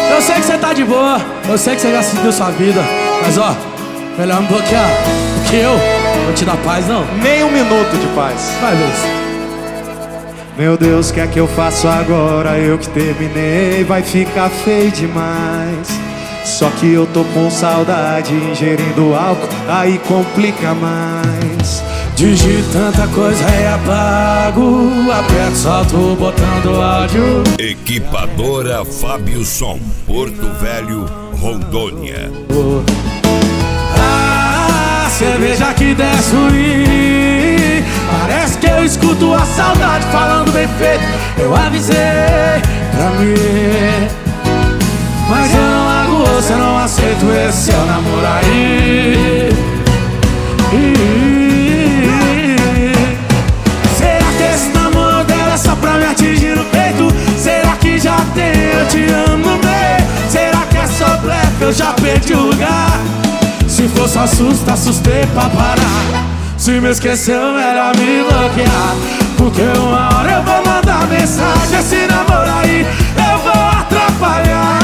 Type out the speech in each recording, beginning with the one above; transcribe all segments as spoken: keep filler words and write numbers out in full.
Eu sei que você tá de boa, eu sei que você já seguiu sua vida, mas ó, melhor me bloquear, porque eu vou te dar paz, não. Nem um minuto de paz. Vai, Lúcio. Meu Deus, o que é que eu faço agora? Eu que terminei, vai ficar feio demais. Só que eu tô com saudade, ingerindo álcool, aí complica mais. Digito tanta coisa e apago, aperto, solto o botão do áudio. Equipadora Fábio Som, Porto Velho, Rondônia. Ah, cerveja que desce ruim, parece que eu escuto a saudade falando bem feito. Eu avisei pra mim, mas eu não largo você, não aceito esse seu namoro aí. Será que esse namoro dela é só pra me atingir no peito? Será que já tem eu te amo no meio? Será que é só blefe, eu já perdi o lugar? Se for só susto, assustei pra parar. Se me esqueceu, melhor me bloquear, porque uma hora eu vou mandar mensagem. Esse namoro aí eu vou atrapalhar.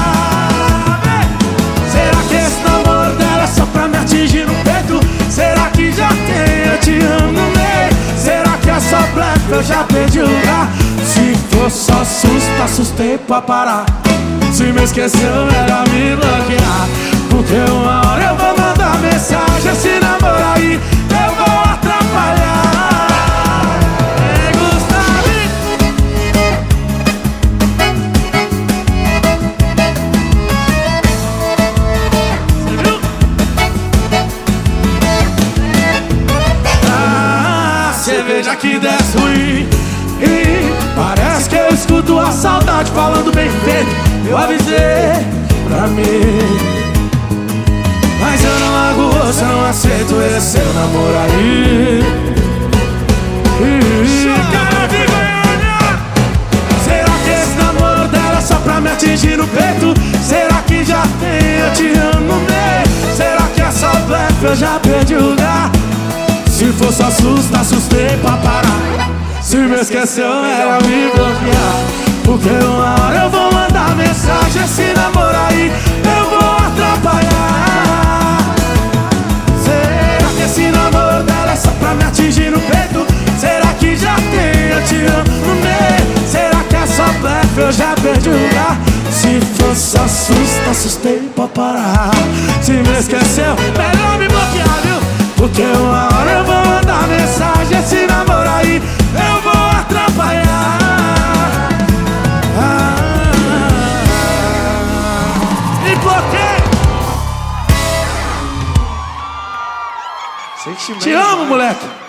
Será que esse namoro dela é só pra me atingir no peito? Será que já tem eu te amo no meio? Será que é só blefe, eu já perdi o lugar? Se for só susto, assustei pra parar. Se me esqueceu, melhor me bloquear, porque uma hora eu vou mandar mensagem. Esse namoro aí eu vou atrapalhar. Ei, Gustavo! Você viu? Ah, cerveja que desce ruim, e parece que eu escuto a saudade falando bem feito. Eu avisei pra mim, mas eu não largo você, não aceito esse seu namoro aí. Será que esse namoro dela é só pra me atingir no peito? Será que já tem eu te amo no meio? Será que é só blefe, eu já perdi o lugar? Se for só susto, assustei pra parar. Se me esqueceu, melhor me bloquear, porque uma hora eu vou mandar mensagem. Esse namoro aí eu vou atrapalhar. Será que esse namoro dela é só pra me atingir no peito? Será que já tem eu te amo no meio? Será que é só blefe, eu já perdi o lugar? Se for só susto, assustei pra parar. Se me esqueceu, melhor me bloquear, viu? Porque uma hora eu vou mandar mensagem. Esse namoro aí eu vou atrapalhar. Ah, e por quê? Sentimento. Te amo, moleque.